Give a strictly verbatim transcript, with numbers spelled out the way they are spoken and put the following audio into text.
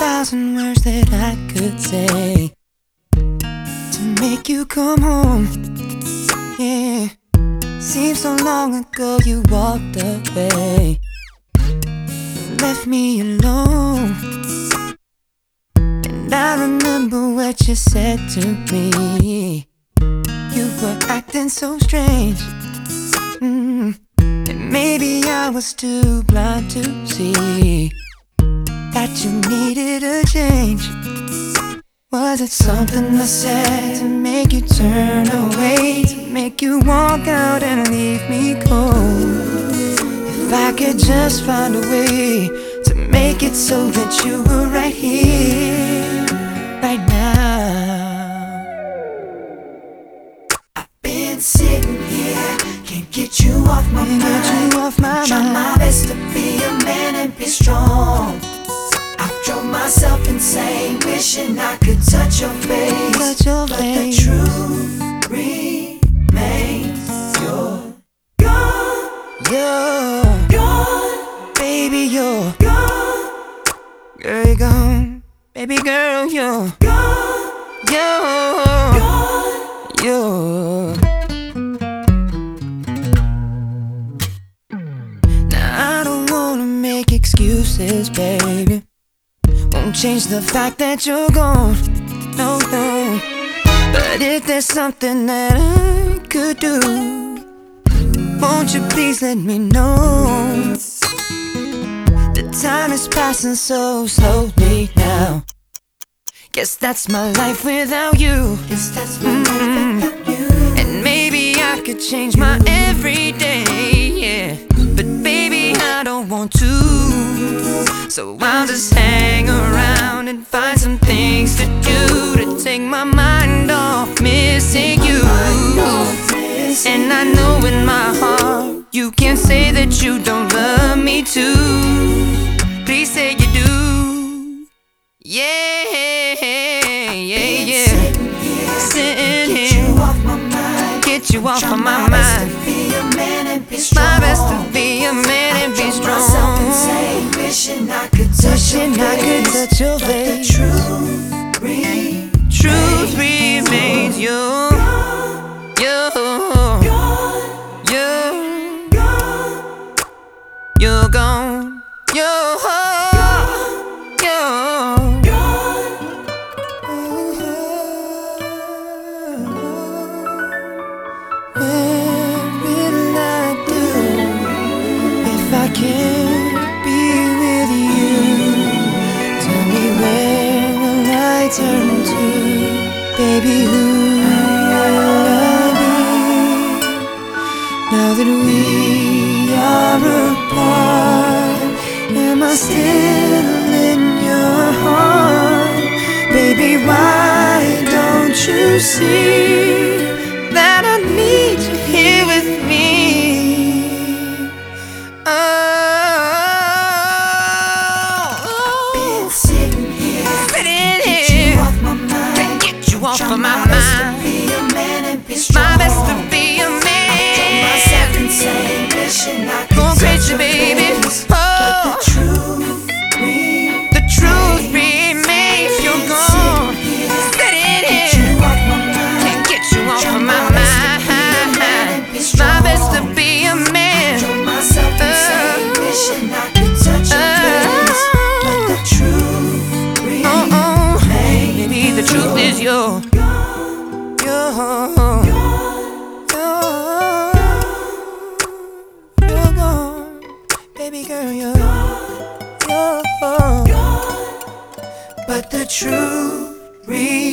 thousand words that I could say to make you come home. Yeah, seems so long ago you walked away, left me alone. And I remember what you said to me. You were acting so strange. mm. And maybe I was too blind to see that you needed a change. Was it something I said to make you turn away, to make you walk out and leave me cold? If I could just find a way to make it so that you were right here, right now. I've been sitting here, can't get you off my mind. Get you off my Try mind. my best to be a man and be strong. I've drove myself insane, wishing I could touch your face, touch your but face. The truth remains, you're gone. You're gone, baby, you're gone. Girl, you're gone, baby girl, you're gone. You're gone. You're Now I don't wanna make excuses, baby. Won't change the fact that you're gone, no, no. But if there's something that I could do, won't you please let me know? The time is passing so slowly now. Guess that's my life without you. Guess that's my mm-hmm. life without you. And maybe I could change my everyday, yeah. But baby, I don't want to. So I'll just hang around and find some things to do to take my mind off missing you. And I know in my heart you can't say that you don't love me too. Please say you do. Yeah, yeah, yeah. Sitting here, get you off my mind. Get you off of my mind. My best to be a man and be strong. Wishing I could touch your face, touch your face. The truth remains, truth remains, you, you, you, you're gone, you're gone, you're Where will I do if I can't be with you? Tell me, where will I turn to? Baby, who will I be? Now that we are apart, am I still in your heart? Baby, why don't you see that I need you here with me? Oh, been sitting here, sitting here, get you off my mind, get you off of my mind. Be a man and be strong. My best to be a man. I told myself insane, wishing I could go crazy, baby. Oh, the truth remains, the truth remains, you're gone. Sitting here, can't get you off of my mind. My best to be a man. I told myself insane, wishing I could touch your face, but the truth remains. Oh, oh, maybe the truth is you're gone, you're gone, you're gone, baby girl, you're gone, you're gone, but the truth remains.